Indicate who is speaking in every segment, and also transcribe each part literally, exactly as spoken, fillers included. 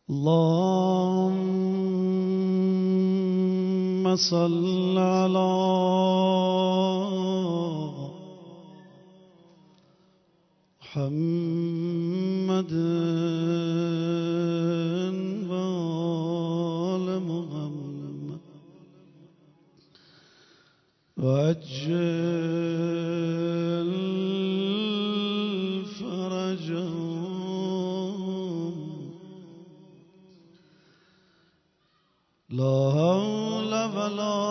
Speaker 1: اللهم صل على محمد وآل محمد وعجل فرجهم لا حول ولا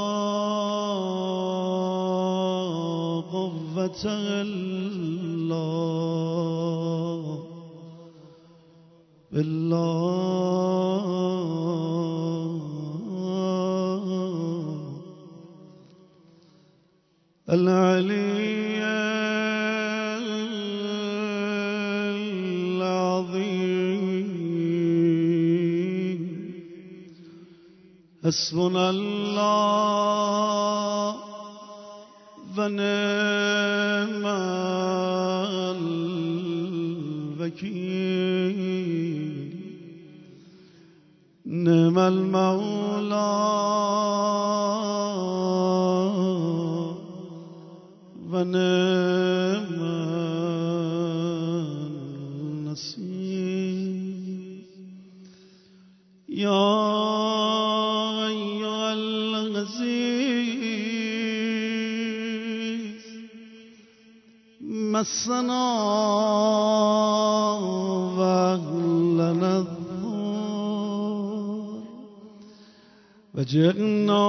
Speaker 1: قوة إلا بالله العلي العظيم حسبنا الله ونعم الوكيل نعم المولى ونعم النصير يا أيها العزيز مسنا وأهلنا الضر وجئنا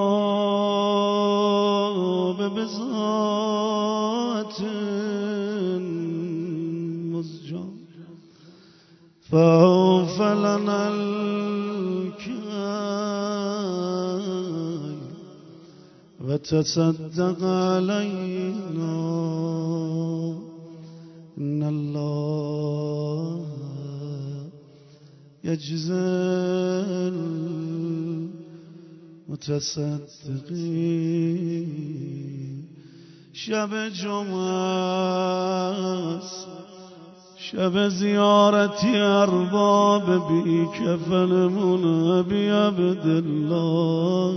Speaker 1: ببزات مزجاة فأوفى لنا الكيل وتصدق علينا إن الله يجزي المتصدقين شب جمعه شب زیارتی ارباب بی کفنمون بی عبدالله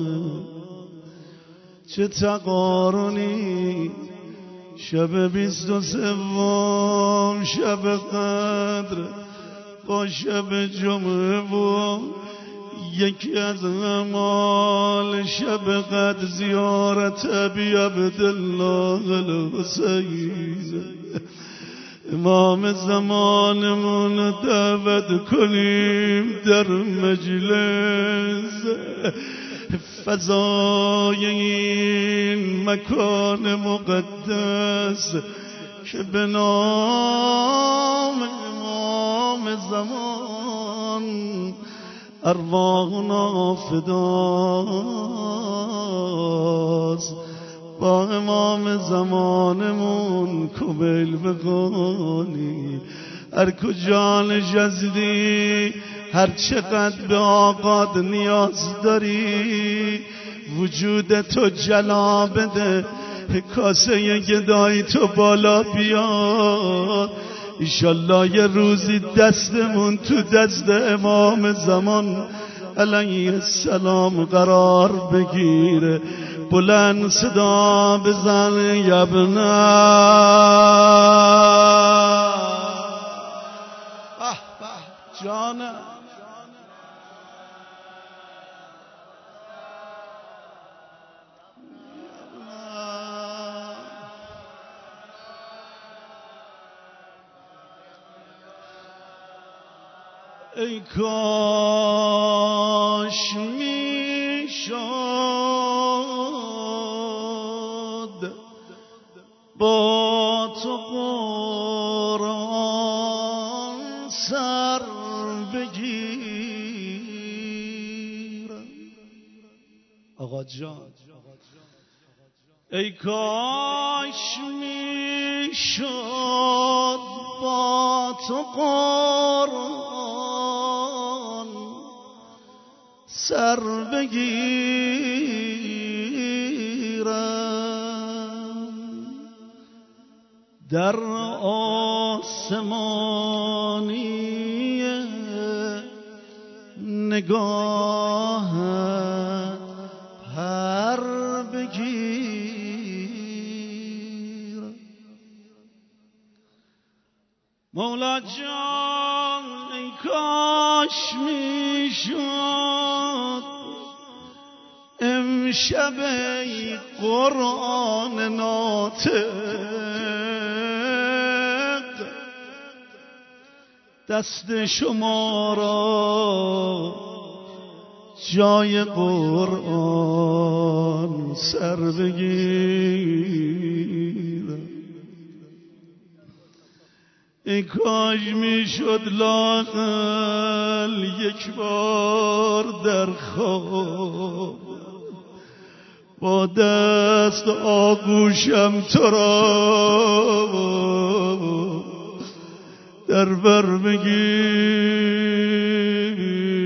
Speaker 1: چه تقارنی شب بیست و سوم شب قدر با شب جمعه و یکی از اعمال شب قدر زیارت ابی عبدالله الحسین امام زمانمون دعوت کنیم در مجلس فضای این مکان مقدس که به نام امام زمان ارواحنا فداست با امام زمانمون کمیل بگانی هر کجا نشستی هر چقدر به آقاد نیاز داری وجود تو جلا بده کاسه گدایی تو بالا بیاد ایشالله یه روزی دستمون تو دست امام زمان علیه السلام قرار بگیره بلند صدا بزن یبنا جانم ای کاش می شد با تو قرآن سر بگیرم آقا جان ای کاش می شد با تو قرآن سر بگیرم در آسمانی نگاه پر بگیر مولا جان ای کاش میشد امشب ای قرآن ناطق دست شما را جای قرآن سر بگیر ای کاش میشد لااقل یک بار در خواب با دست آغوشم تو را در بر بگیر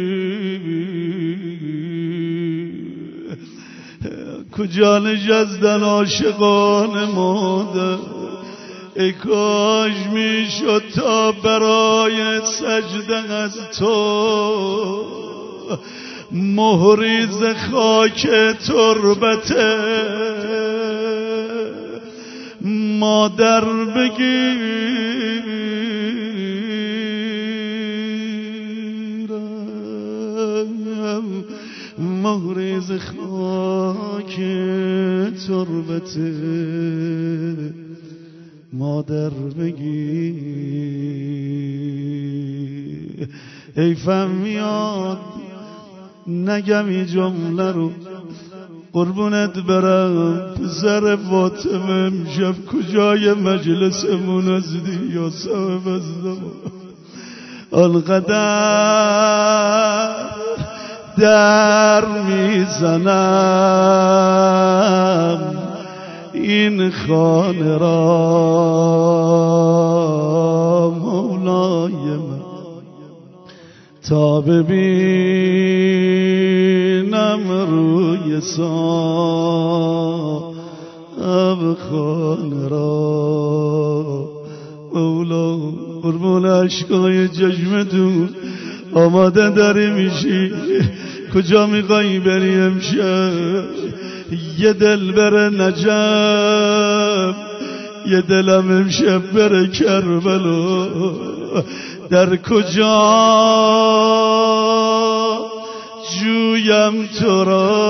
Speaker 1: کجا نشستن عاشقان مادر ای کاش میشد تا برای سجده از تو مهریز خاک تربت مادر بگیرم مهریز خاک تربت مادر بگیر حیفم میاد نگم این جمله رو قربونت برم پسر فاطمه امشب کجای مجلسمون ازدی یا صاحب از زمان آنقدر در میزنم این خانه را مولای من تا ببینم روی صاحب خانه را مولا قربون عشقای چشمتون آماده داری میشی کجا میخوایی بری امشب یه دل بره نجف یه دلم امشب بره کربلا در کجا جویم تو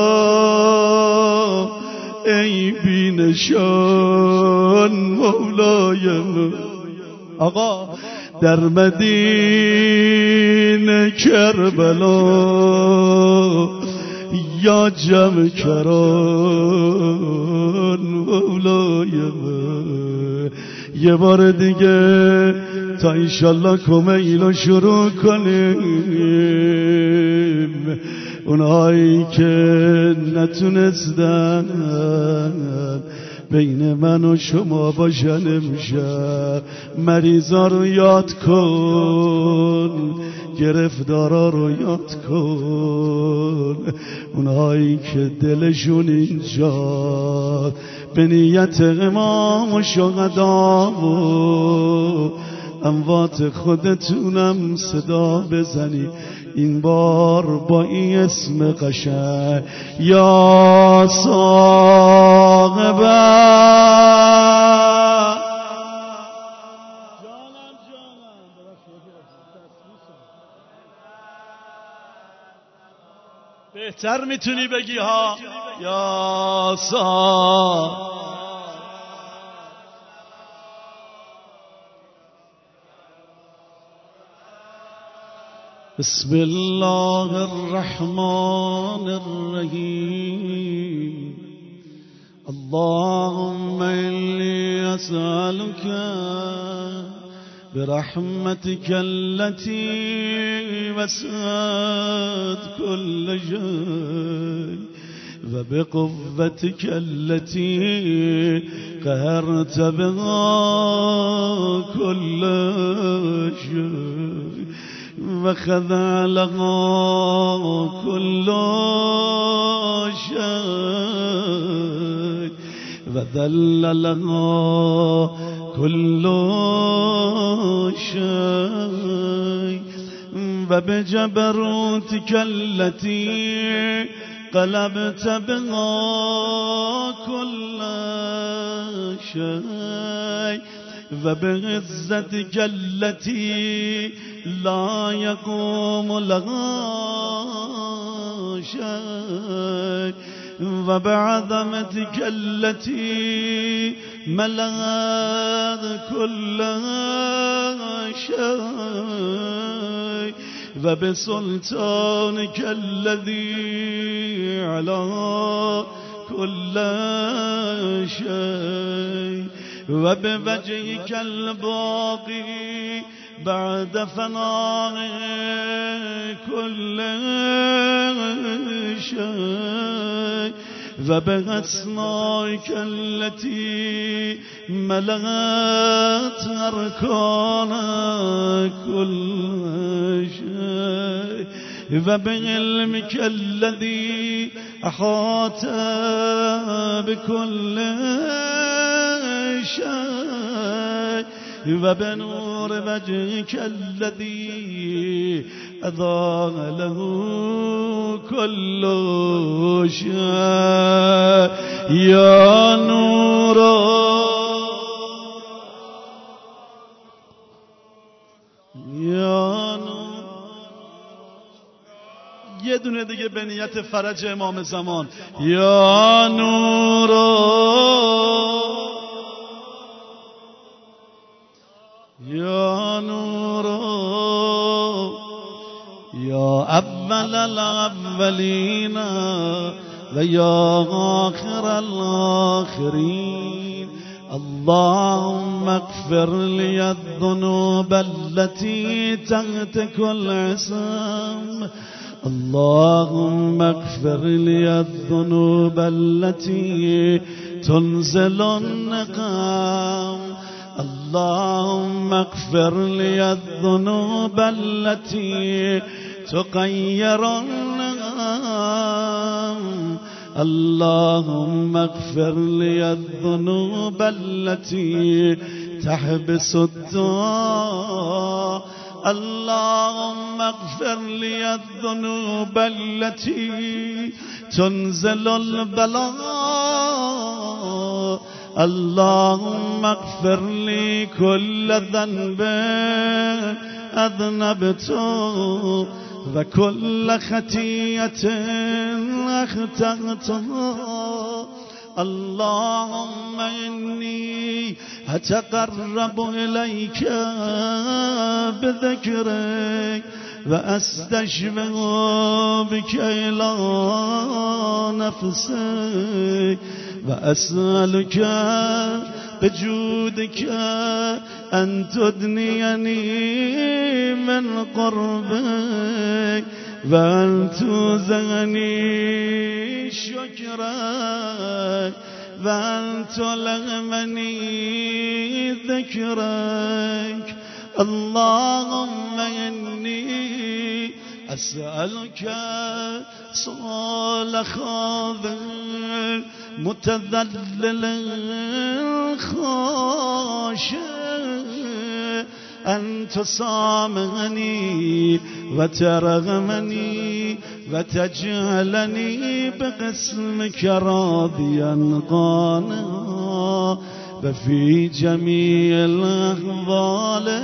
Speaker 1: را ای بینشان مولایم آقا در مدینه کربلا یا جمع کران مولایم یه بار دیگه تا انشالله کمیلو شروع کنیم اونهایی که نتونستن بین من و شما باشن امشب مریضا رو یاد کن گرفتارا رو یاد کن اونهایی که دلشون اینجا به نیت امام و شهدا و اموات خودتونم صدا بزنی این بار با این اسم قشنگ یا صاحب بهتر میتونی بگی ها یا صاحب بسم الله الرحمن الرحيم اللهم إني أسألك برحمتك التي وسعت كل شيء وبقوتك التي قهرت بها كل شيء وخضع لها كل شيء وذل لها كل شيء وبجبروتك التي قلبت بها كل شيء وبعزتك التي لا يقوم لها شيء وبعظمتك التي ملأت كل شيء وبسلطانك الذي على كل شيء وبوجهك الباقي بعد فناء كل شيء وبأسمائك التي ملأت أركان كل شيء وبعلمك الذي أحاط بكل شيء وبنور وجهك الذي أضاء له كل شيء يا نور يا نور. یه دونه دیگه به نیت فرج امام زمان. یا نور یا نور یا اول الاولین و یا آخر الاخرین. اللهم اغفر لي الذنوب التي تحت كل اسم. اللهم اغفر لي الذنوب التي تنزل النقام. اللهم اغفر لي الذنوب التي تغير النعم. اللهم اغفر لي الذنوب التي تحبس الدعاء. اللهم اغفر لي الذنوب التي تنزل البلاء. اللهم اغفر لي كل ذنب أذنبته وكل خطيئة أخطأتها. اللهم إني أتقرب إليك بذكرك وأستشفع بك إلى نفسك وأسألك بجودك أن تدنيني من قربك وأن تزغني شكرك وأن تلهمني ذكرك. اللهم إني أسألك سؤال خاضع متذلل خاشع أن تسامحني وترغمني وتجعلني بقسمك راضيا قانعا وفي جميع الأحوال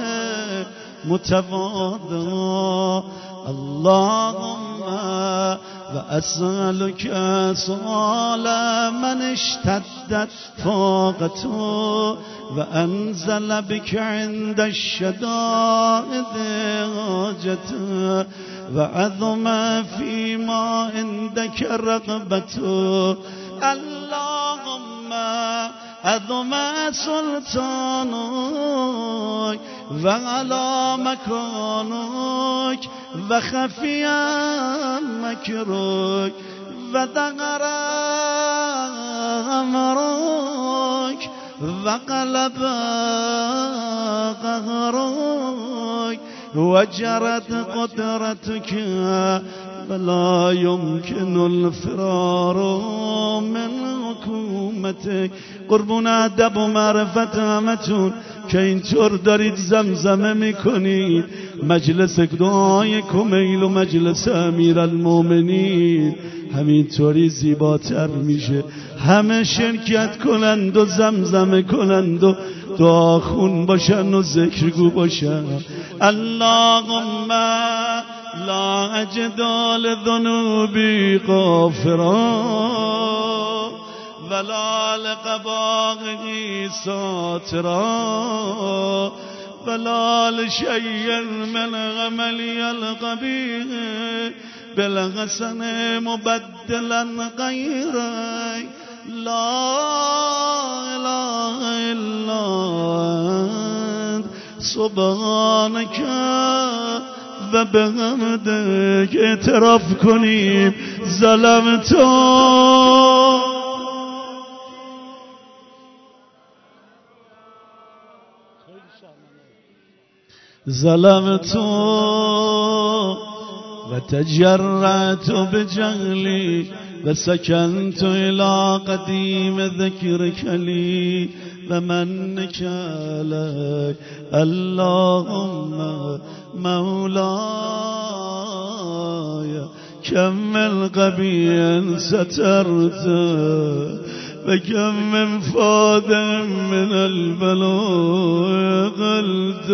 Speaker 1: متواضعا. اللهم وأسألك سؤال من اشتدت فاقته وأنزل بك عند الشدائد حاجته وعظم فيما عندك رغبته. اللهم عظم سلطانك وعلى مكانك وخفي مكرك وظهر أمرك وقلب قهرك وجرت قدرتك ولا يمكن الفرار من حکومتک. قربون ادب و معرفت همتون که اینطور دارید زمزمه میکنید مجلس دعای کمیل و مجلس امیرالمومنین همینطوری زیباتر میشه. همه شرکت کنند و زمزمه کنند و دعاخون باشن و ذکرگو باشن. اللهم لا اجدال ذنوبی غافرا ولا لقباغه ساترا ولا لشيء من عملي القبيح بالحسن مبدلا غيرك. لا اله الا انت سبحانك و بحمدک. اعتراف کنیم ظلمتو ظلمت وتجرعت بجهلي وسكنت إلى قديم ذكرك لي ومنك علي. اللهم مولاي كم من قبيح سترت وكم من فاد من البلاء قلت.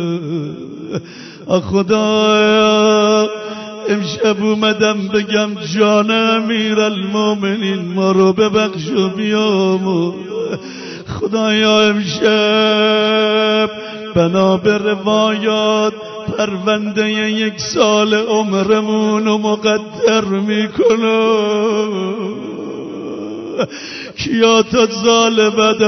Speaker 1: خدایا امشب اومدم بگم جان امیرالمومنین ما رو ببخش و بیامرز. خدایا امشب بنا به روایات پرونده یک سال عمرمون رو مقدر میکنم. کیا تا زال بد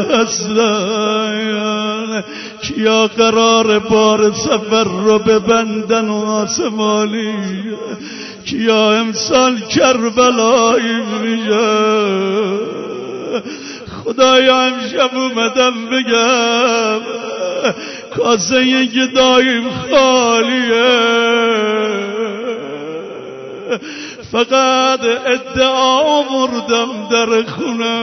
Speaker 1: هستن، کیا قرار بار سفر رو ببندن و آسمالی، کیا امسال کربلایی میشه. خدایا امشب اومدم بگم کاسه یک دایم خالیه، فقط ادعا آوردم در خونه.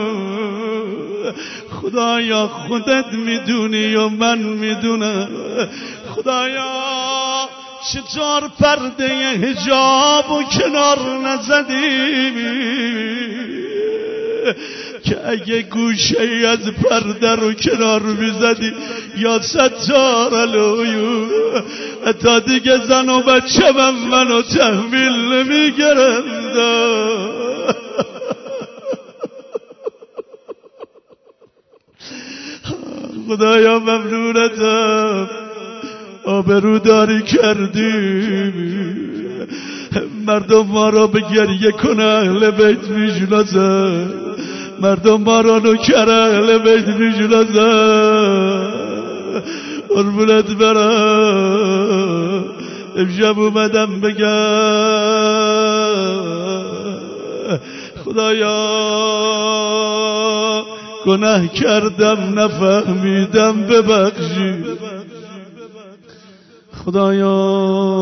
Speaker 1: خدایا خودت میدونی و من میدونم. خدایا چطور پرده حجاب و کنار نزدی که اگه گوشه ای از پرده رو کنار میزدی یا ستار العیون تا دیگه زن و بچه من منو تحویل نمیگرند. خدایا ممنونتم، آبروداری کردی، مردم ما را به گریه کنه اهل بیت میشناسن، مردم ما را نوکر اهل بیت میشناسن. قربونت برم امشب اومدم بگم خدایا گناه کردم نفهمیدم ببخشی. خدایا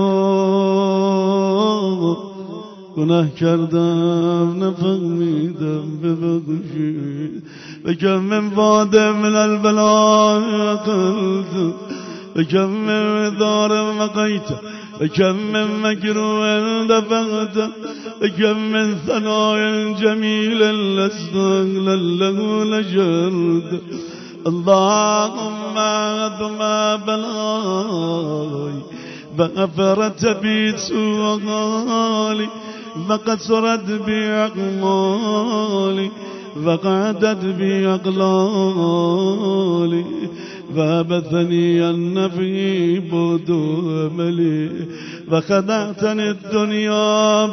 Speaker 1: گناه کردم نفهمیدم ببخشید. بکم من واد من البلاء قلت بکم من دار وقیت بکم من مکروه دفعت بکم من ثناء جمیل لستغل له لجرد. اللهم اذما بلاي فغفرت بي سؤالي وقصرت بي أقمالي وقعدت بي أقلالي وابثني النفي بود أملي وخدعتني الدنيا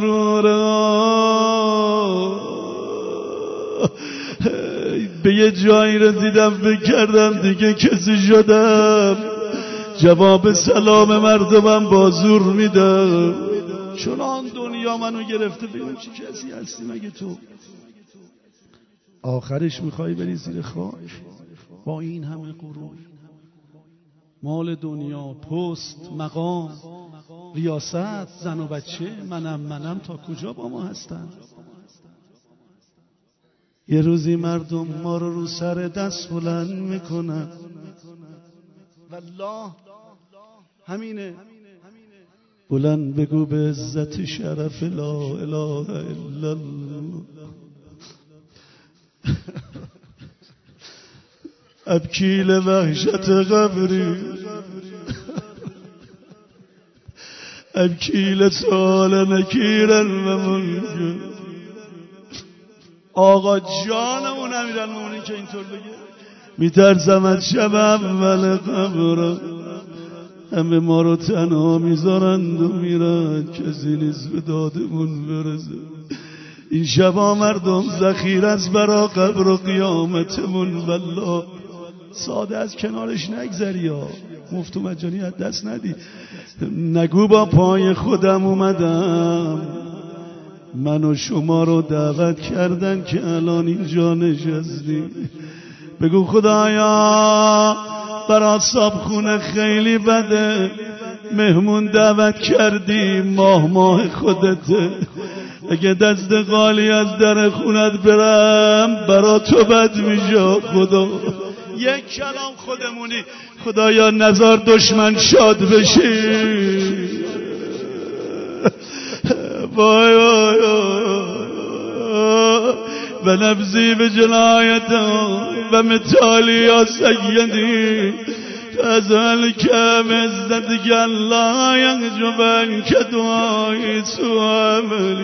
Speaker 1: بغرورها. به یه جایی رسیدم فکر کردم دیگه کسی شدم، جواب سلام مردمم با زور میدم، چنان دنیا منو گرفته. بگم چی کسی هستی مگه تو؟ آخرش میخوای بری زیر خاک با این همه غرور. مال دنیا، پست، مقام، ریاست، زن و بچه، منم منم تا کجا با ما هستن؟ یه روزی مردم ما رو رو سر دست بلند میکنن. والله همینه. بلند بگو به عزت شرف لا اله الا الله ابکی لوحشت قبری ابکی لسال نکیرا و ملک. آقا جانمون امیرالمومنین که اینطور بگه میترسم از شب اول قبرم همه ما رو تنها میذارند و میرند، کسی نیست به دادمون برسه. این شبا مردم ذخیره است برا قبر و قیامتمون. والله ساده از کنارش نگذری ها، مفت و مجانی از دست ندی. نگو با پای خودم اومدم، من و شما رو دعوت کردن که الان اینجا نشستیم. بگو خدایا برا صابخونه خیلی بده، مهمون دعوت کردی، ماه ماه خودته. اگه دست قالی از در خونت برم برا تو بد میشه. خدا یک کلام خودمونی، خدایا نزار دشمن شاد بشی. وای وای و نفسی به جنایت و متالی یا سیدی فضل کم ازدد گلا یقجبن که دعایی سو عملی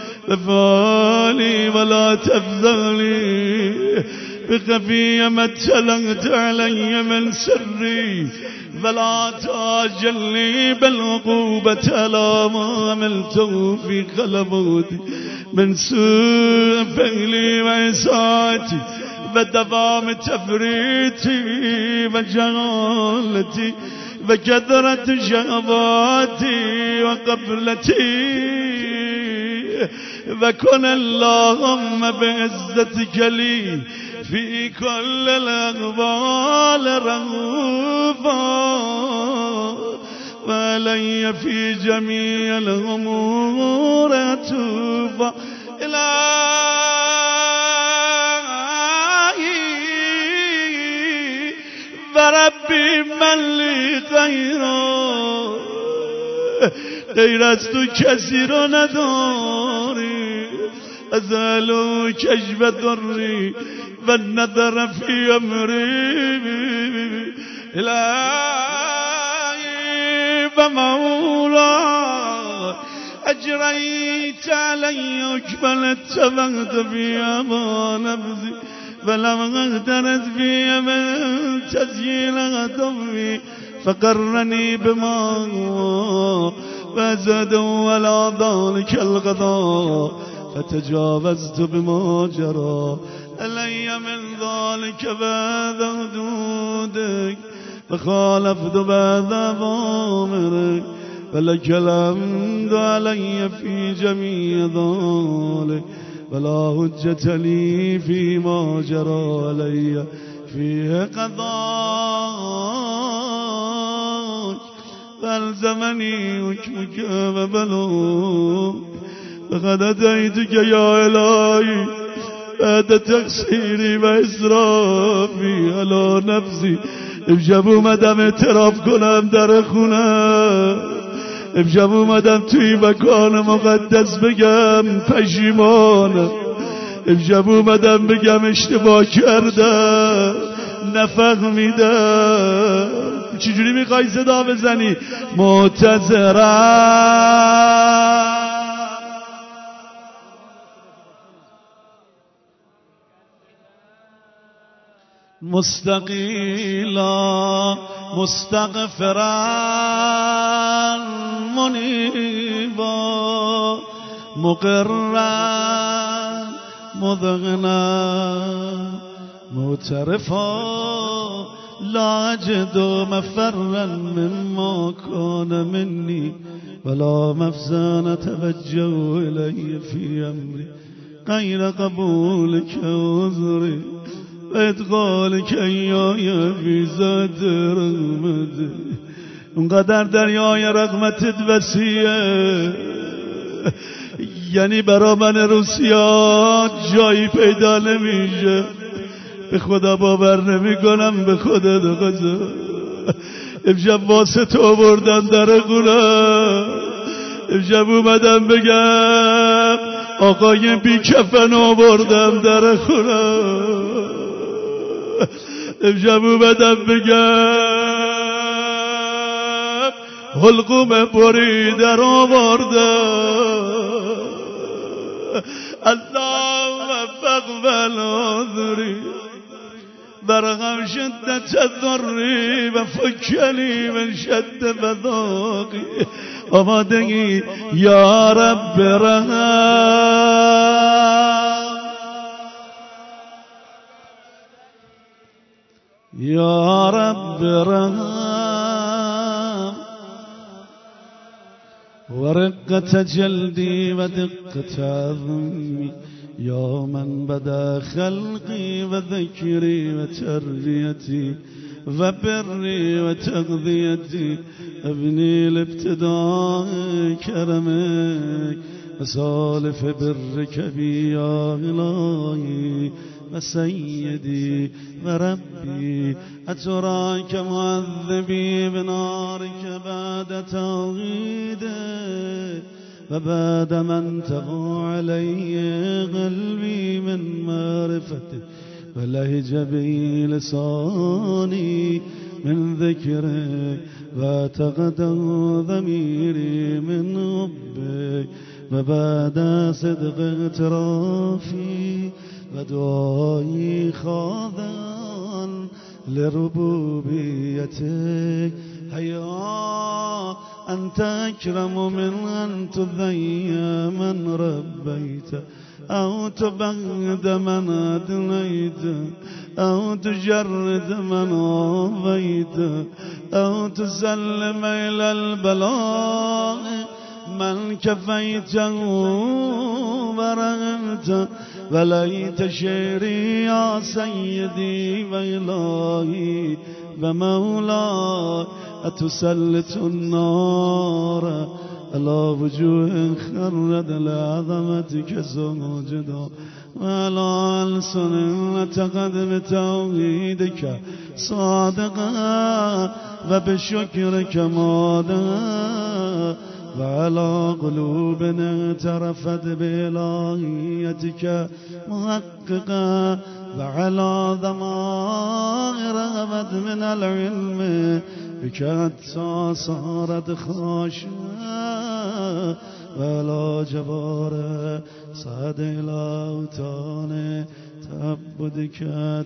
Speaker 1: بفالی ولا تفضلی بخفی ما اتلقت علی من سری ولا تعجلني بالعقوبة على ما عملته في خلبوتي من سوء فعلي وإساءتي ودوام تفريطي وجهالتي وكثرة شهواتي وقبلتي وكن اللهم بعزتك لي في كل الأقوال رغوفا وعلي في جميع الأمور أتوبا. إلهي وربي من لي غيره، غیر از تو کسی رو نداری. ازالو کشف ضری و نظر فی امری الهی و مولا اجریت علی اکبل اتفقت فی اما نفسی ولم اقترت فی من تزیین غضبی فقرني بما وزادوا ولا ذلك القضاء فتجاوزت بما جرى علي من ذلك بعد حدودك فخالفت بعد أوامرك فلك الحمد علي في جميع ذلك ولا حجة لي فيما جرى علي فيه قضاء فالزمني حكمك وبلوك فقد أتيتك يا إلهي بعد تقصيري وإسرافي على نفسي. امشب اومدم اعتراف کنم در خونم، امشب اومدم توی مکان مقدس بگم پشیمانم، امشب اومدم بگم اشتباه کردم نفهمیدم. چجوری میخوای صدا بزنی؟ معتذرم مستقیلا مستغفرا منیبا مقرا مذغنا معترفا لا اجد مفرا مما كان مني ولا مفزا توجه الي في امري غير قبولك عذري و ادخال کیای فی ذات رحمته. اونقدر دریای رحمتت وسیعه، یعنی برا من روسیا جایی پیدا نمیشه. به خدا باور نمی کنم، به خدا دقیقه امشب واسه تو بردن در خونه. امشب اومدم بگم آقای بی کفن آوردم در خونه. امشب اومدم بگم حلقوم بریده را آوردم. اللهم فاقبل عذری برغم شدت ضری و فکنی من شد بذاقی. آمادگی یا رب رحم، یا رب رحم، ورقة جلدي ودقة عظمي يا من بدا خلقي وذكري وتربيتي وبري وتغذيتي. ابني لابتداء كرمك وسالف برك بي يا إلهي وسيدي وربي. أتراك معذبي بنارك بعد توحيدك وبعد من تقع علي قلبي من معرفتك ولهج بي لساني من ذكرك وتقدم ضميري من حبك وبعد صدق اعترافي ودعائي خاضعا لربوبيتك. هيا أنت أكرم من أن تذيع من ربيت أو تبغض من أدنيت أو تجرد من عافيت أو تسلم إلى البلاء من كفيته ورغمت. وليت شعري يا سيدي وإلهي ومولاي أتسلط النار على وجوه خرد لعظمتك سجدا وعلى ألسن تقدم توحيدك صادقا وبشكرك مادا وعلى قلوبنا اعترفت بإلهيتك محققا وعلى ضمائر رغبت من العلم بك حتى صارت خاشعة ولا جبار صعد إلى أوتان تعبدك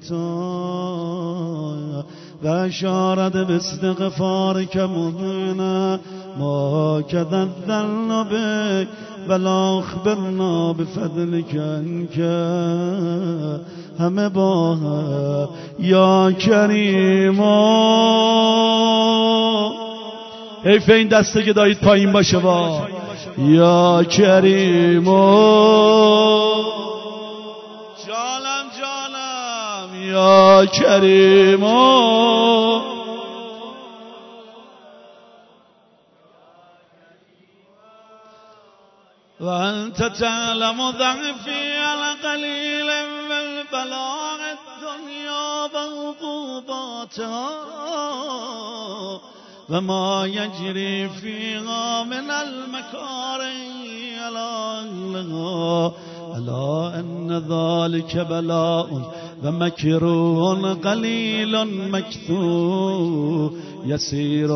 Speaker 1: تا وأشارت باستغفارك مضينا ما كذا الظن بك بلا أخبرنا بفضلك أنك همه باها یا کریما. حیف این دسته که دارید پایین باشه با یا کریما. جانم جانم یا کریما. وأنت تعلم ضعفي على قليل من بلاغ الدنيا وعقوباتها وما يجري فيها من المكاره على أهلها. ألا أن ذلك بلاء ومكروه قليل مكثور يسير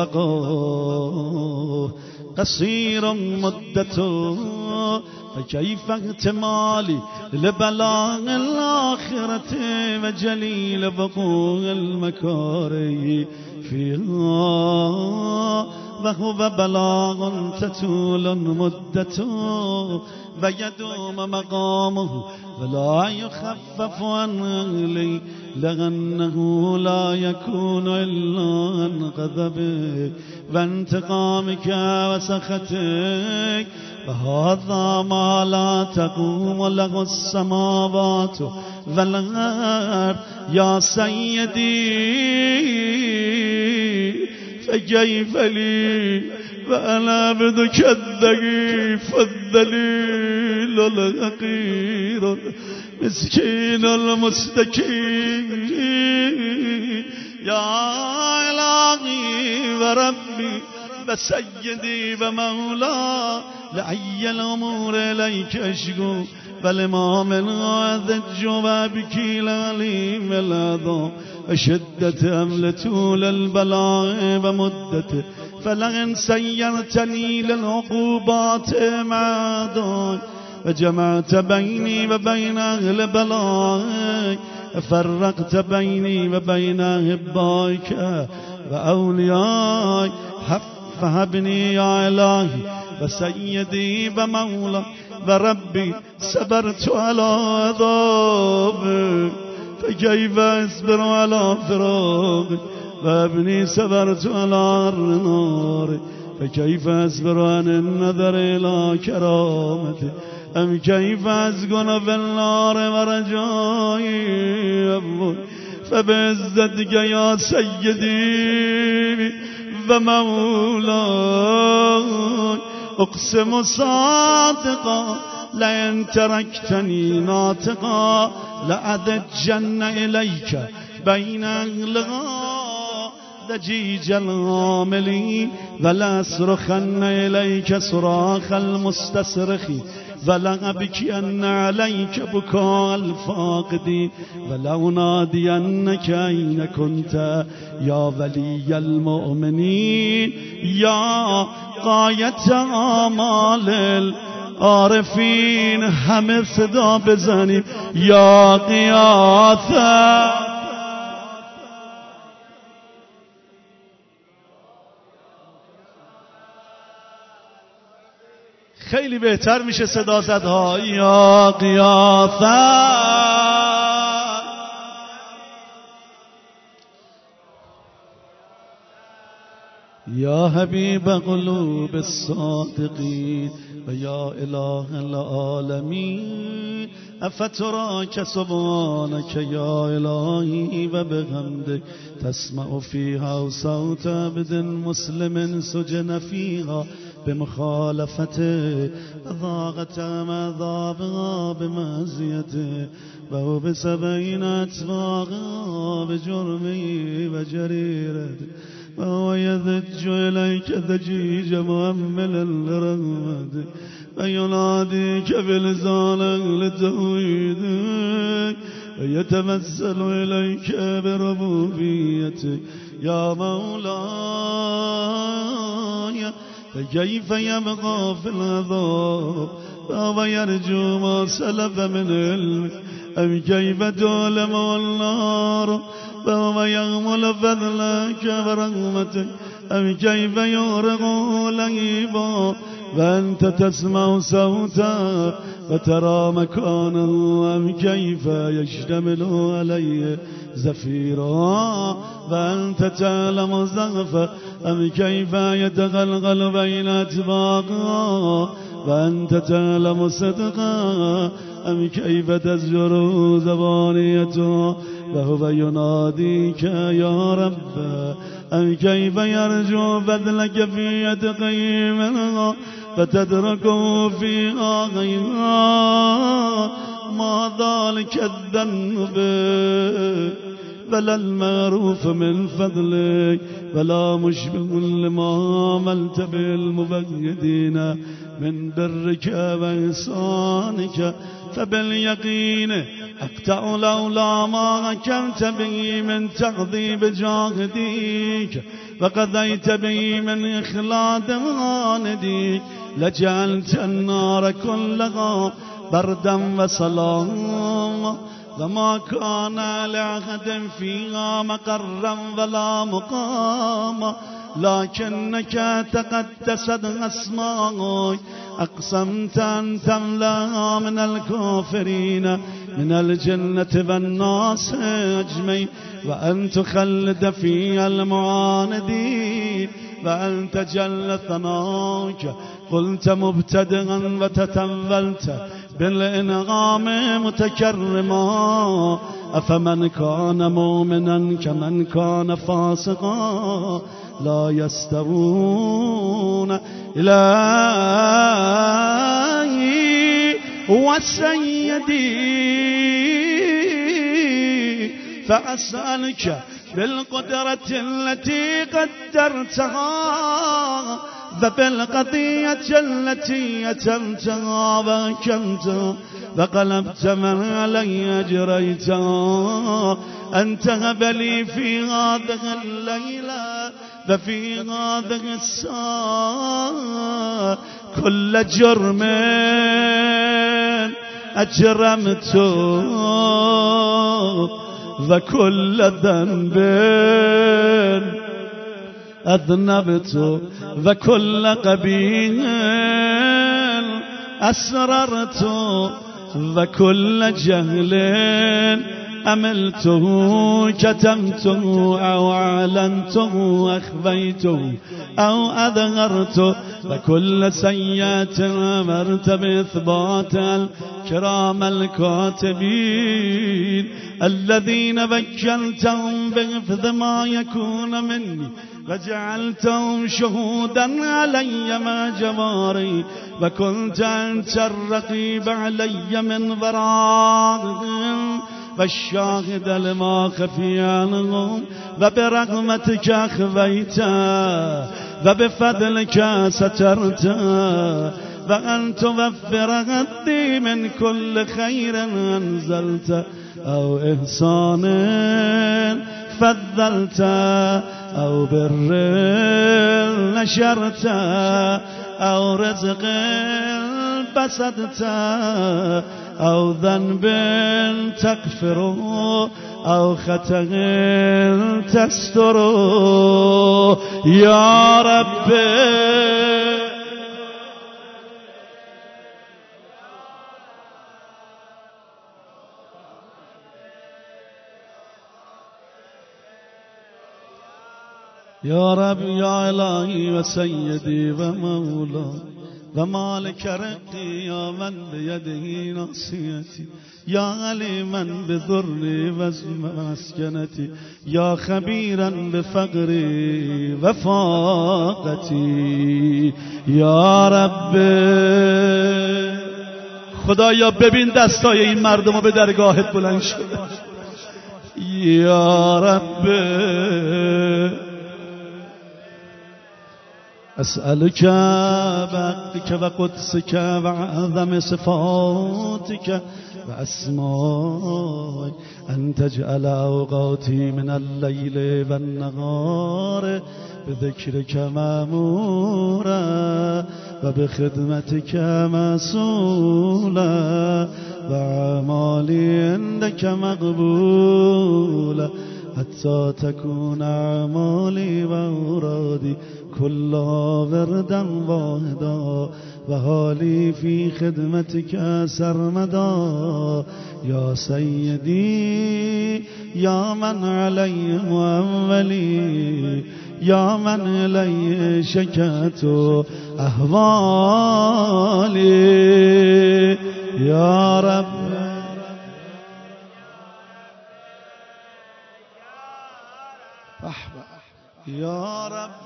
Speaker 1: بقاؤه قصير مدته. فكيف احتمالي لبلاغ الآخرة وجليل وقوع المكاره فيها وهو بلاغ تطول مدته ويدوم مقامه ولا يخفف عن أهله لأنه لا يكون إلا عن غضبك وانتقامك وسخطك وهذا ما لا تقوم له السماوات والأرض يا سيدي فكيف لي وأنا عبدك الضعيف الذليل الحقير مسكين المستكين يا إلهي وربي وسيدي ومولاي لأي الأمور إليك أشكو فلما من أذج وابكي لعليم العظام أشدة أمل طول البلاء ومدته فلئن سيرتني للعقوبات معداي وجمعت بيني وبين أهل بلائك فرقت بيني وبين أحبائك وأوليائك فهبني يا إلهي وسيدي ومولاي وربي صبرت على عذابك فكيف أصبر على فراقك وابني صبرت على النار فكيف أصبر عن النظر إلى كرامتك أم كيف أسكن في النار ورجائي أبوي فبعزتك يا سيدي ومولاي أقسم صادقا لئن تركتني ناطقا لأذجن إليك بين أهلها ضجيج العاملين ولأصرخن إليك صراخ المستصرخين ولأبكين عليك بكاء الفاقدين ولأنادينك أين كنت يا ولي المؤمنين يا غاية آمال العارفين همه صدا بزنیم یا قیاثه خیلی بهتر میشه صدا زدها یا قیاثه یا حبیب قلوب الصادقین و یا اله العالمین افتراک سبحانک یا الهی و بحمدک تسمع فیها صوت عبد مسلم سجن فیها بمخالفته وضاقت عذابها بمعصيته وهو بسبعين أطباقها بجرمه وجريرته وهو يذج إليك ذجيج مؤملا لرحمتك ويناديك بلسانك لتوحيدك ويتمثل إليك بربوبيتك يا مولاي فكيف يبقى في العذاب وهو يرجو ما سلف من علمك أم كيف تعلم النار وهو يغمل فضلك ورحمتك أم كيف يغرق لهيبا وأنت تسمع صوتا وترى مكانه أم كيف يشتمل عليه زفيرا وأنت تعلم زغفا أم كيف يتغلغل بين أطباقها وأنت تعلم صدقا أم كيف تزجر زبانيته وهو يناديك يا رب أم كيف يرجو بذلك في يد قيمها فتدركه فيها غيرها ما ذلك الذنب ولا المعروف من فضلك ولا مشبه لما عملت بالمبيدين من برك وإحسانك فباليقين أقطع لولا ما حكمت به من تغضيب جاهديك وقضيت به من إخلاد غانديك لجعلت النار كلها بردا وسلاما وما كان لأحد فيها مقرا ولا مقاما لكنك تقدست أسماءك أقسمت أن تملأها من الكافرين من الجنة والناس أجمعين وأن تخلد فيها المعاندين وأنت جل ثناك قلت مبتدئا وتتولت بالإنعام متكرما أفمن كان مؤمنا كمن كان فاسقا لا يستوون إلهي وسيدي فأسألك بالقدرة التي قدرتها وبالقضية التي يتمتها وكمتها وقلبت من علي أجريتها أن تهب لي في هذه الليلة وفي هذه الساعة كل جرم أجرمته وكل ذنب أذنبت وكل قبيح أسررت وكل جهل أملته كتمته أو أعلنته أخفيته أو أظهرته وكل سيئة أمرت بإثبات الكرام الكاتبين الذين وكلتهم بحفظ ما يكون مني وجعلتهم شهودا علي ما جواري وكنت أنت الرقيب علي من ورائهم والشاهد لما خفي عنهم وبرحمتك أخفيته وبفضلك سترته وأن توفر غدي من كل خير أنزلته أو إحسان فضلت أو بر نشرت أو رزق بسطت أو ذنب تغفره أو خطأ تستره يا رب يا رب يا إلهي وسيدي ومولاي ومالك رقي يا من بيده ناصيتي يا عليما بذري ومسكنتي يا خبيرا بفقري وفاقتي يا رب خدایا ببین دستای این مردمو به درگاهت بلند شده یا رب أسألك بحقك وقدسك وعظم صفاتك وأسمائك أن تجعل أوقاتي من الليل والنهار بذكرك مأمورا وبخدمتك مسؤولا وأعمالي عندك مقبولا حتى تكون أعمالي وأورادي كلها وردا واحدا وحالي في خدمتك سرمدا يا سيدي يا من علي مؤولي يا من إلي شكت أهوالي يا رب يا رب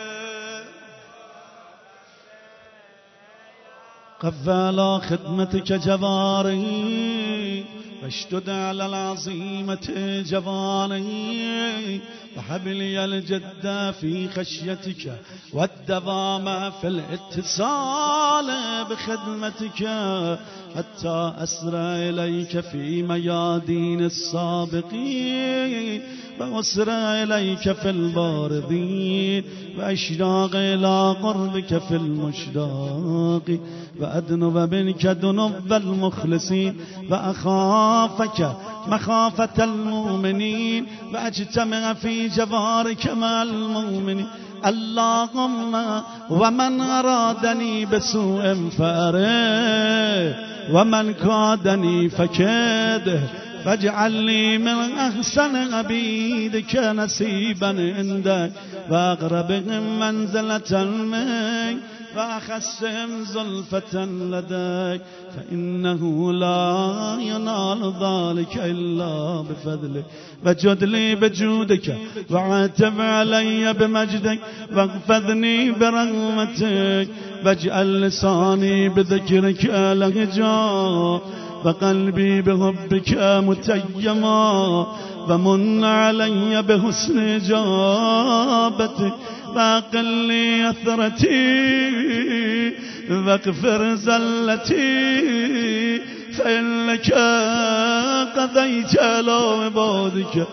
Speaker 1: قف على خدمتك جواري واشدد على العظيمة جواني وحبلي الجد في خشيتك والدوام في الاتصال بخدمتك حتى أسرى إليك في ميادين السابقين وأسرى إليك في الباردين وأشتاق إلى قربك في المشتاق وأدنب منك دنب المخلصين وأخافك مخافة المؤمنين وأجتمع في جوارك مع المؤمنين اللهم ومن أرادني بسوء فأره ومن كادني فكده واجعلني من أحسن عبيدك نصيبا عندك وأقربهم منزلة منك وأخسهم زلفة لديك فإنه لا ينال ذلك إلا بفضلك وجد لي بجودك وعاتب علي بمجدك واغفظني برحمتك واجعل لساني بذكرك لهجا وقلبي بحبك متيما ومن علي بحسن إجابتك واقل لي أثرتي واغفر زلتي فإنك قضيت على عبادك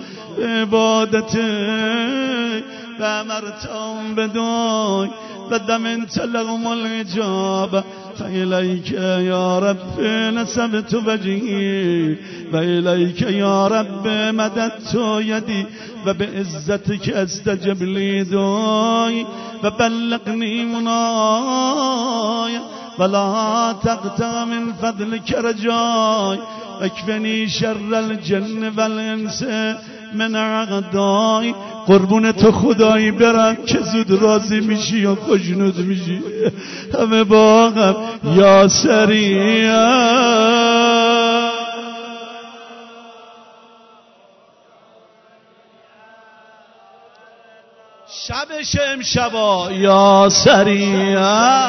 Speaker 1: عبادتك فأمرتهم بدعاء فدمنت لهم الإجابة فإليك يا رب نسبت وجهي وإليك يا رب مددت يدي وبعزتك استجب لي دعائي وبلغني مناي ولا تقطع من فضلك رجاي اكفني شر الجن والانس من اعدای قربون تو خدایی برم که زود راضی میشی یا خوشنود میشی همه با هم یا سریع شبش امشبا یا سریع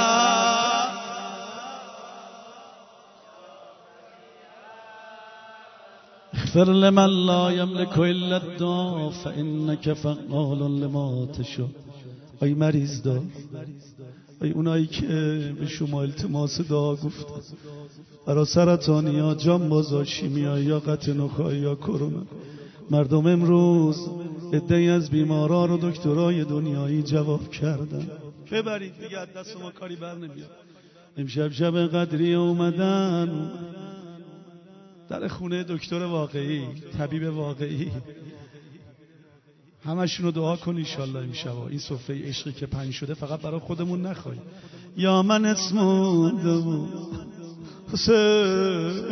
Speaker 1: اغفر لمن لا يملك الا الدعاء فانك فعال لما تشاء. ای مریض دار، ای اونایی که به شما التماس دعا گفتن برای سرطانی یا جانباز شیمیا یا قطع نخاعی یا کرونا، مردم امروز عده‌ای از بیماران رو دکترای دنیایی جواب کردن. ببرید دیگه از دست ما کاری بر نمیاد. امشب شب قدری اومدن در خونه دکتر واقعی، طبیب واقعی، همشون رو دعا کن انشالله امشب این سفره عشقی که پنج شده فقط برای خودمون نخوای. یا من اسمودم حسین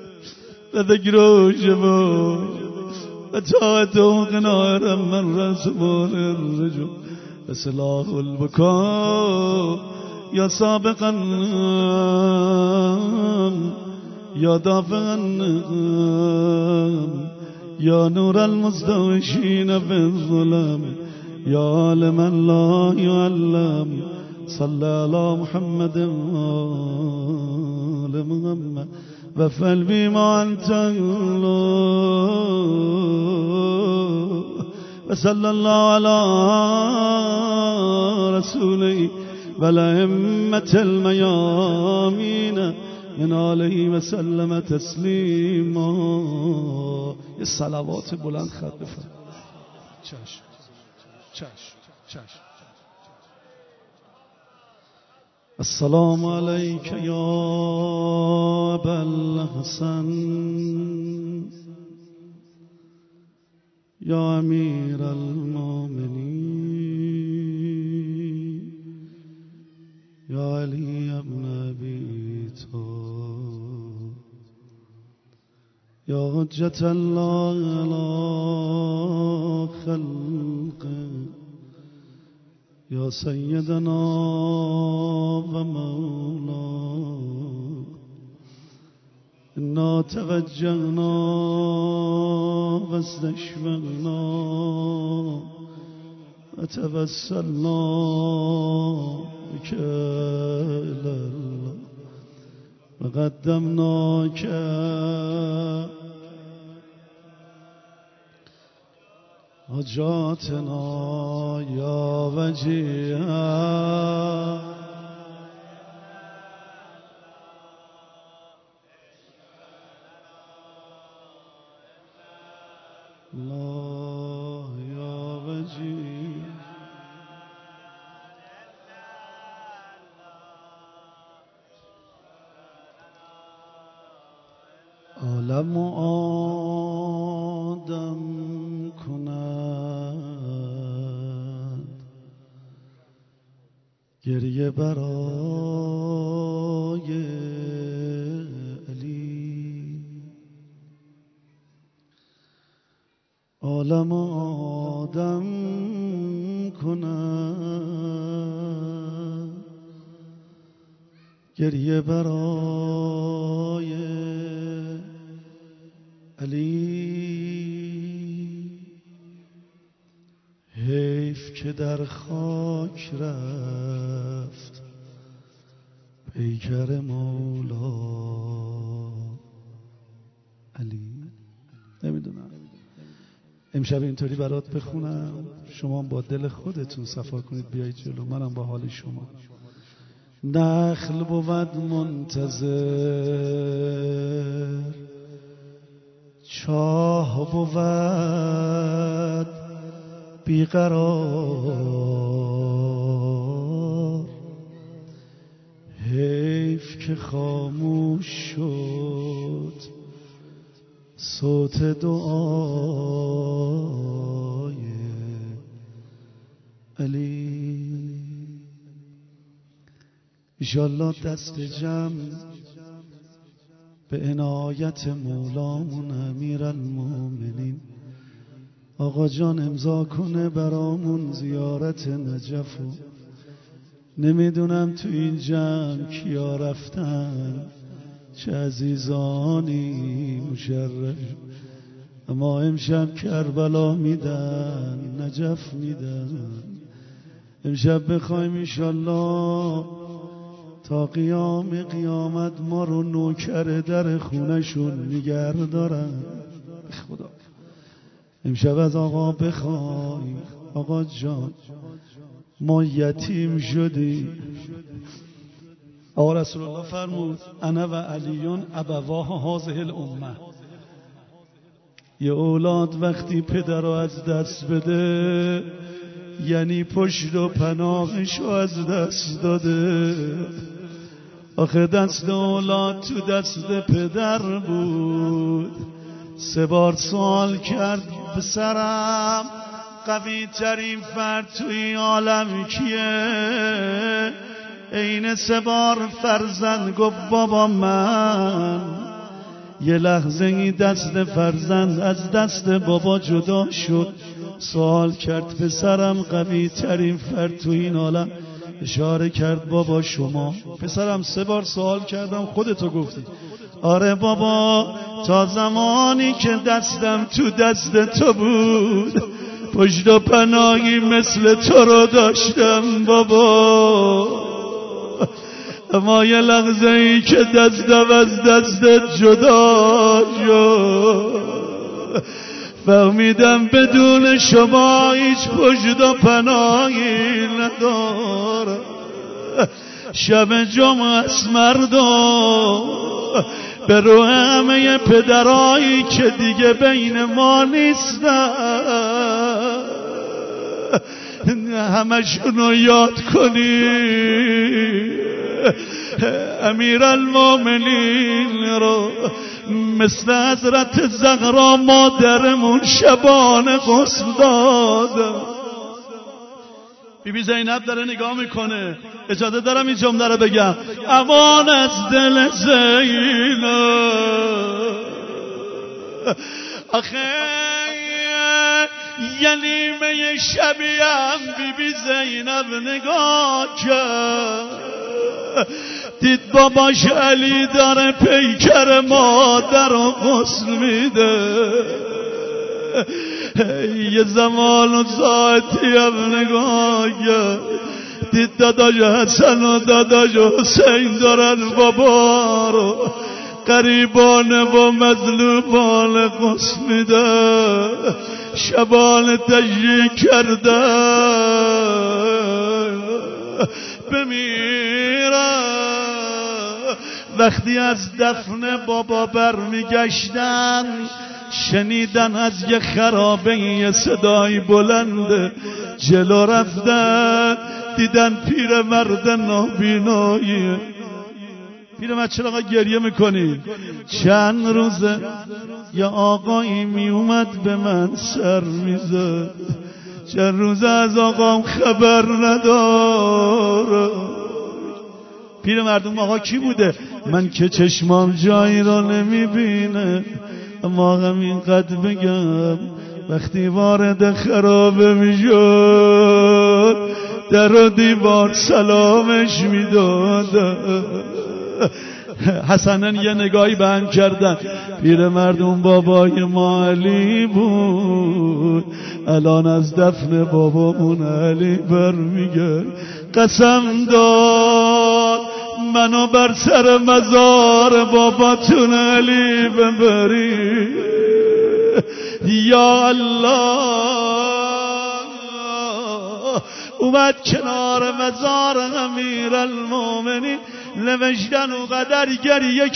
Speaker 1: لذکر شما و تاعتم قناعا من رسول الرجل و سلاح البکا یا سابقا یا دافعا یا نور المزدوشین فی الظلم یا لمن لا یعلم صلی علی محمد و آل محمد و فعل بما انت و صلی الله علی رسوله و الائمة المیامین من آله و سلم تسلیما. یه صلوات بلند خط بفرم. چشم چشم چشم. السلام علیک یا ابا الحسن یا امیر المؤمنین یا علی ابن ابی طالب یا حجت الله علی خلقه یا سیدنا و مولانا انا توجهنا و استشفقنا و توسلنا بك إلى الله و قدمناک حاجاتنا یا وجیها الله یا وجیه عالم و آدم کند گریه برای علی عالم آدم کنم گریه برای علی، حیف که در خاک رفت پیکر مولا علی. نمیدونم امشب اینطوری برات بخونم شما با دل خودتون صفا کنید بیایید جلو، منم با حال شما. نخل بود منتظر، چاه بود بیقرار، حیف که خاموش شد صوت دعای علی. ایشالله دست جمع به عنایت مولامون امیرالمومنین آقا جان امضا کنه برامون زیارت نجف. و نمیدونم تو این جمع کیا رفتن، چه عزیزانی مشرف، اما امشب کربلا میدن، نجف میدن. امشب بخوایم انشالله تا قیام قیامت ما رو نوکر در خونشون نگه دارن. خدا امشب از آقا بخوایم آقا جان ما یتیم شدیم. آقا رسول الله فرمود انا و علیون ابواه هذه الامه. یه اولاد وقتی پدر رو از دست بده یعنی پشت و پناهش رو از دست داده. آخه دست اولاد تو دست پدر بود. سه بار سوال کرد به سرم قوی ترین فرد توی عالم کیه؟ این سه بار فرزند گفت بابا من. یه لحظه این دست فرزند از دست بابا جدا شد. سوال کرد پسرم قوی ترین فرد تو این عالم؟ اشاره کرد بابا شما. پسرم سه بار سوال کردم خودتو گفتی. آره بابا تا زمانی که دستم تو دست تو بود پشت و پناهی مثل تو رو داشتم بابا. اما یه لحظه ای که دستم از دستت جدا شد فهمیدم بدون شما هیچ پشت و پناهی ندارم. شب جمعه است مردم به رو همه پدرایی که دیگه بین ما نیستن همشونو یاد کنی امیرالمومنین رو مثل حضرت زهرا مادرمون شبانه غسل دادم. بی بی زینب داره نگاه میکنه. اجازه دارم این جمله رو بگم. امان از دل زینب. آخه یه نیمه شبیم بی بی زینب نگاه کرد دید باباش علی داره پیکر مادر رو غسل میده. یه زمان و ساعتی هم نگاه کرد دید داداش حسن و داداش حسین دارن بابا رو قریبانه و مظلومانه غسل میده. شبانه تشریح کرده بمیرم. وقتی از دفن بابا برمیگشتن شنیدن از یه خرابه یه صدای بلند. جلو رفتن دیدن پیر مرد نابینایی. پیر مرد چرا آقا گریه میکنی؟ چند روزه یا آقایی می اومد به من سر میزد. چند روزه از آقام خبر نداره. پیر مردم آقا کی بوده؟ من که چشمام جایی را نمیبینه اما همین قد بگم وقتی وارد خرابه میشد در و دیوار سلامش میدادن. حسنن یه نگاهی به هم کردن. پیر مردم بابای ما علی بود، الان از دفن بابامون علی برمیگرد. قسم داد منو بر سر مزار باباتون علی ببری. یا الله اومد کنار مزار امیرالمومنین نوشتن و قدر گریه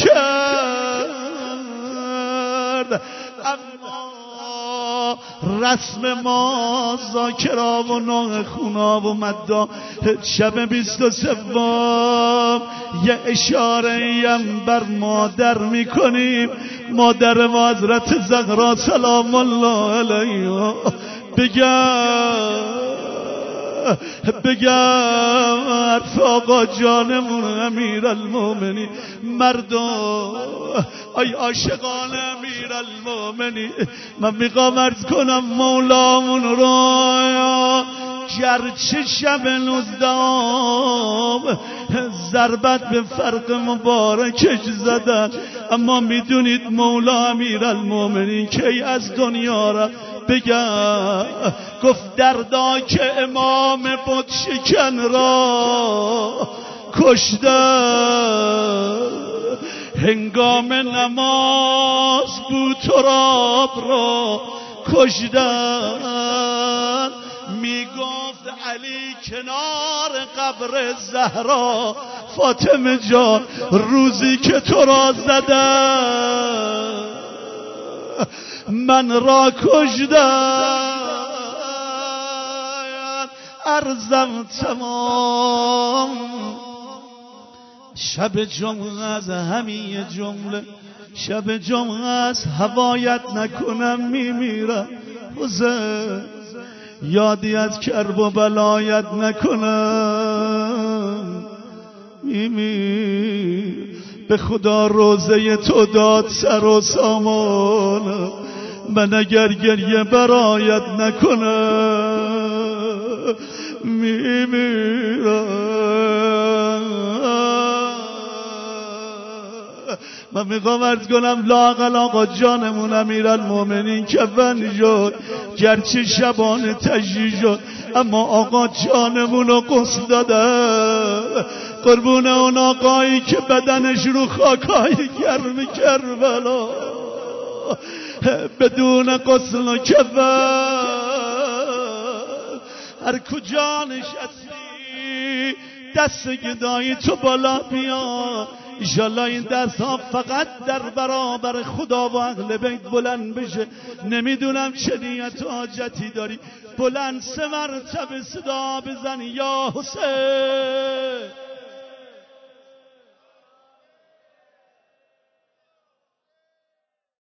Speaker 1: کرد. اما رسم ما ذاکرا و نوع خونا و مدا شب بیست و سوم یه اشاره ایم بر مادر میکنیم. مادر ما حضرت زهرا سلام الله علیها. بگم بگم عرف آقا جانمون امیرالمومنین مردم ای عاشقان امیرالمومنین، من میخوام عرض کنم مولامون رو گرچه شب نوزدهم ضربت به فرق مبارکش زدن، اما میدونید مولا امیرالمومنین کی از دنیا رفت؟ بگم گفت دردا که امام بت شکن را کشتن، هنگام نماز بود تراب را کشتن. میگفت علی کنار قبر زهرا فاطمه جان روزی که تو را زدن من را کشتن. عرضم تمام شب جمعه از همه جمله شب جمعه از هوایت نکنم میمیرم. حسین یادی از کرب و بلایت نکنم میمیر. به خدا روزه تو داد سر و سامان، من اگر گریه برایت نکنم میمیرم. من میخوام عرض کنم لااقل آقا جانمون امیرالمومنین کفن شد، گرچه شبانه تجریح شد اما آقا جانمون رو غسل داده. قربون اون آقایی که بدنش رو خاکای گرم کربلا بدون غسل و کفن هر کجا نشستی دست گدایی تو بالا بیا. انشالله این دست ها فقط در برابر خدا و اهل بیت بلند بشه. نمیدونم چه نیت و حاجتی داری، بلند سه مرتبه صدا بزن یا حسین.